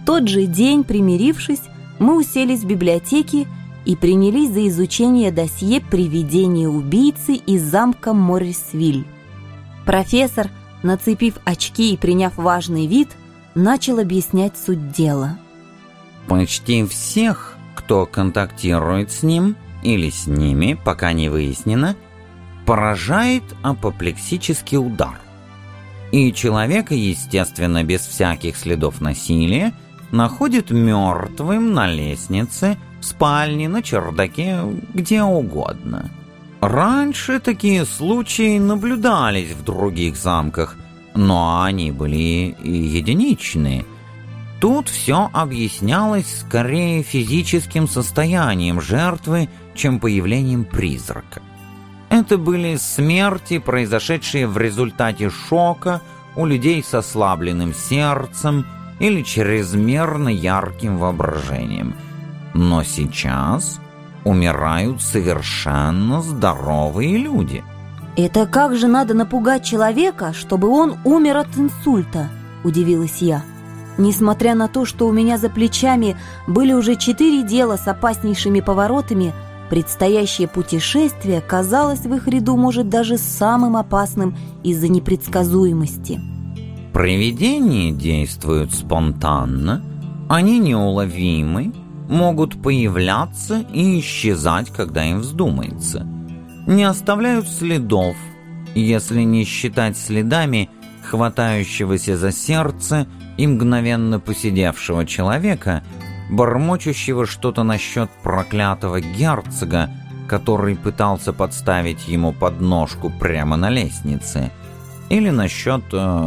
тот же день, примирившись, мы уселись в библиотеке и принялись за изучение досье привидения убийцы из замка Моррисвиль. Профессор, нацепив очки и приняв важный вид, начал объяснять суть дела. Почти всех, кто контактирует с ним или с ними, пока не выяснено, поражает апоплексический удар. И человека, естественно, без всяких следов насилия, находит мертвым на лестнице, в спальне, на чердаке, где угодно. Раньше такие случаи наблюдались в других замках, но они были единичные. Тут все объяснялось скорее физическим состоянием жертвы, чем появлением призрака. Это были смерти, произошедшие в результате шока у людей с ослабленным сердцем или чрезмерно ярким воображением. Но сейчас умирают совершенно здоровые люди. «Это как же надо напугать человека, чтобы он умер от инсульта?» – удивилась я. Несмотря на то, что у меня за плечами были уже 4 дела с опаснейшими поворотами, предстоящее путешествие казалось в их ряду, может, даже самым опасным из-за непредсказуемости. Привидения действуют спонтанно, они неуловимы, могут появляться и исчезать, когда им вздумается. Не оставляют следов, если не считать следами хватающегося за сердце и мгновенно посидевшего человека, бормочущего что-то насчет проклятого герцога, который пытался подставить ему подножку прямо на лестнице, или насчет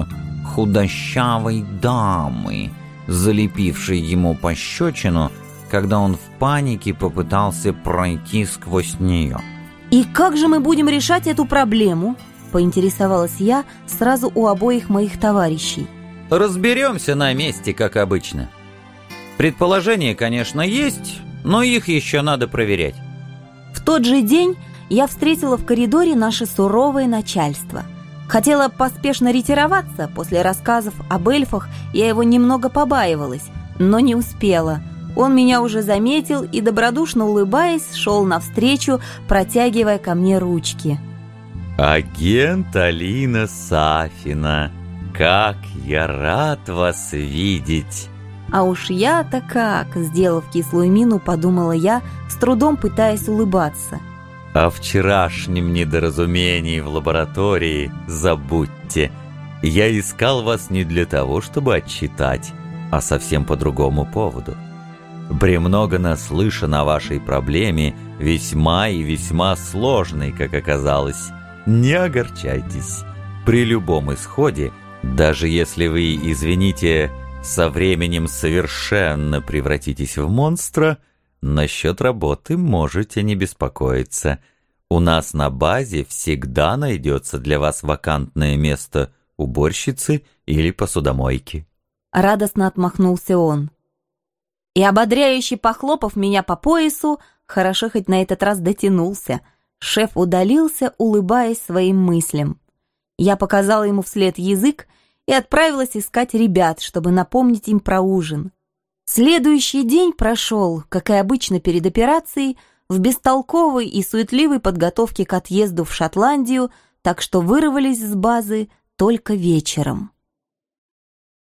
худощавой дамы, залепившей ему пощечину, когда он в панике попытался пройти сквозь нее. «И как же мы будем решать эту проблему?» – поинтересовалась я сразу у обоих моих товарищей. Разберемся на месте, как обычно. Предположения, конечно, есть, но их еще надо проверять. В тот же день я встретила в коридоре наше суровое начальство. Хотела поспешно ретироваться, после рассказов об эльфах я его немного побаивалась, но не успела. Он меня уже заметил и, добродушно улыбаясь, шел навстречу, протягивая ко мне ручки. «Агент Алина Сафина, как я рад вас видеть!» А уж я-то как, сделав кислую мину, подумала я, с трудом пытаясь улыбаться. О вчерашнем недоразумении в лаборатории забудьте. Я искал вас не для того, чтобы отчитать, а совсем по другому поводу. Премного наслышан о вашей проблеме, весьма и весьма сложной, как оказалось. Не огорчайтесь. При любом исходе, даже если вы, извините, со временем совершенно превратитесь в монстра, насчет работы можете не беспокоиться. У нас на базе всегда найдется для вас вакантное место уборщицы или посудомойки. Радостно отмахнулся он. И, ободряюще похлопав меня по поясу, хорошо хоть на этот раз дотянулся, шеф удалился, улыбаясь своим мыслям. Я показала ему вслед язык и отправилась искать ребят, чтобы напомнить им про ужин. Следующий день прошел, как и обычно перед операцией, в бестолковой и суетливой подготовке к отъезду в Шотландию, так что вырвались с базы только вечером.